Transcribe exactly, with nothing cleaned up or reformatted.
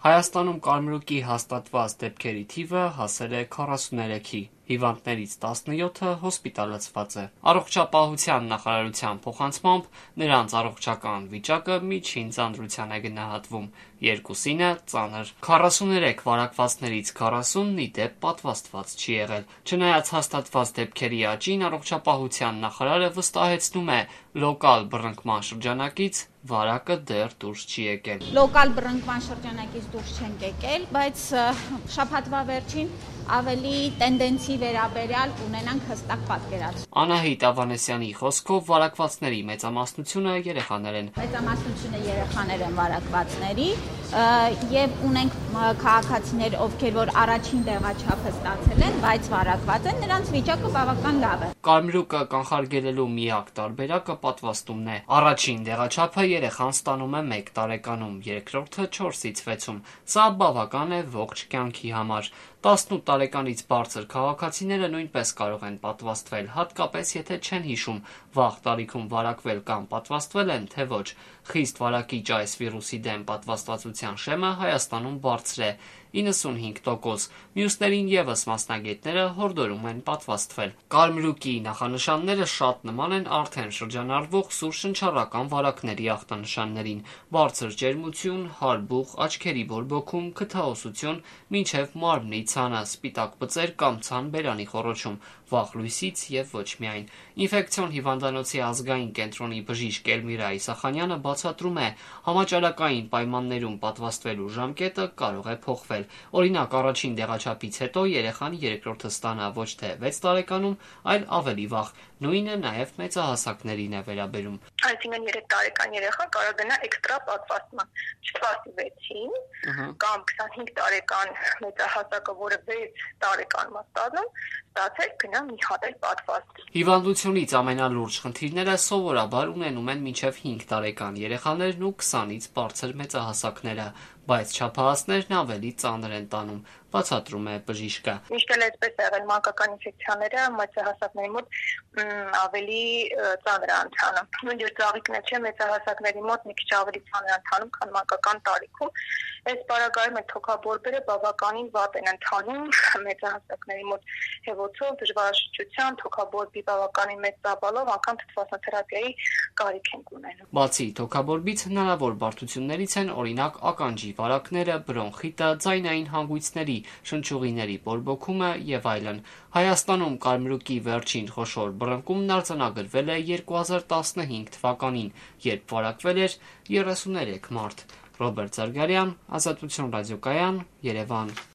Հայաստանում կարմրուկի հաստատված դեպքերի թիվը հասել է քառասուներեքի, հիվանդներից տասնյոթը հոսպիտալացված է։ Առողջապահության նախարարության փոխանցմամբ նրանց առողջական վիճակը միջին ծանրության է գնահատվում, երկուսինը ծանր։ քառասուներեք վարակվածներից քառասունն ի դեպ պատվաստված չի եղել։ Չնայած հաստատված դեպքերի աճին, առողջապահության նախարարը վստահեցնում է, լոկալ բռնկման շրջանակից վարակը դեռ դուրս չի եկել։ Լոկալ բռնկման շրջանակից դուրս չենք եկել, բայց շաբաթվա վերջին ավելի տենդենսի վերաբերյալ ունենանք հստակ պատկերացում։ Անահիտ Ավանեսյանի խոսքով վարակվածների մեծամասնությունը երեխաներ են։ Մեծամասնությունը երեխաներ են վարակվածների եւ ունենք քաղաքացիներ, ովքեր որ առաջին տեղաչափը ստացել են, բայց վարակված են, նրանց վիճակը բավական լավ է։ Կարմրուկը կանխարգելելու միակ տարբերակը պատվաստումն է։ Առաջին տեղաչափը երեխան ստանում է մեկ տարեկանում, երկրորդը չորսից վեցում։ Սա բավական է ողջ կյանքի համար։ տասնութ տարեկանից բարձր քաղաքացիները նույնպես կարող են պատվաստվել, հատկապես եթե չեն հիշում վաղ տարիքում վարակվել կամ պատվաստվել են, թե ոչ։ Խիստ վարակիչ այս վիրուսի դեմ պատվաստվածության շեմը Հայաստանում բարձր է՝ իննսունհինգ տոկոս, մյուսներին ևս մասնագետները հորդորում են պատվաստվել։ Կարմրուկի նախանշանները շատ նման են արդեն շրջանառվող սուր շնչառական վարակների ախտանշաններին՝ բարձր ջերմություն, հարբուխ, աչքերի բորբոքում, քթահոսություն, մինչև մարմնի ցանը, սպիտակ բծեր կամ ցան բերանի խոռոչում, վաղ լույսից եւ ոչ միայն։ Ինֆեկցիոն հիվանդանոցի ազգային կենտրոնի բժիշկ Էլմիրա Իսախանյանը բացատրում է, համաճարակային պայմաններում պատվաստվելու ժամկետը կարող է փոխվել։ Օրինակ, առաջին դեղաչափից հետո երեխան երկրորդը ստանա ոչ թե վեց տարեկանում, այլ ավելի վաղ։ Նույնը նաև մեծահասակներին է վերաբերում։ Այսինքն երեք տարեկան երեխան կարող գնա էքստրա պատվաստման, չփաստի վեցին, կամ քսանհինգ տարեկան մեծահասակը, որը վեց տարեկանում է ստանում, ստացել գնա մի հատ էլ պատվաստ։ Հիվանդությունից ամենալուրջ խնդիրները սովորաբար ունենում են մինչև հինգ տարեկան երեխաներն ու քսանից բարձր մեծահասակները, բայց չափահասներն ավելի ծանր են տանում, բացատրում է բժիշկը։ Միշտ էլ այսպես է եղել, մանկական ինֆեկցիաները մեծահասակների մոտ ավելի ծանր են ընթանում։ Նույնիսկ ծաղիկն է, չէ, մեծահասակների մոտ մի քիչ ավելի ծանր են ընթանում, քան մանկական տարիքում։ Այս պարագայում այդ թոքաբորբերը բավականին վատ են ընթանում մեծահասակների մոտ հեվոցով, դժվարաշրջության, թոքաբորբի բավականին մեծ ծավալով, անգամ թթվասնաթերապիայի կարիք են ունենում։ Բացի թոքաբորբից հնարավոր բարդություններից են օրինակ ականջի վարակները, բրոնխիտը, ձայնային հանգույցների, շնչուղիների բորբոքումը եւ այլն։ Հայաստանում կարմրուկի վերջին խոշոր բռնկումն արձանագրվել է երկու հազար տասնհինգ թվականին, երբ վարակվել էր երեսուներեք մարդ։ Ռոբերտ Զարգարյան, Ազատություն ռադիոկայան, Երևան։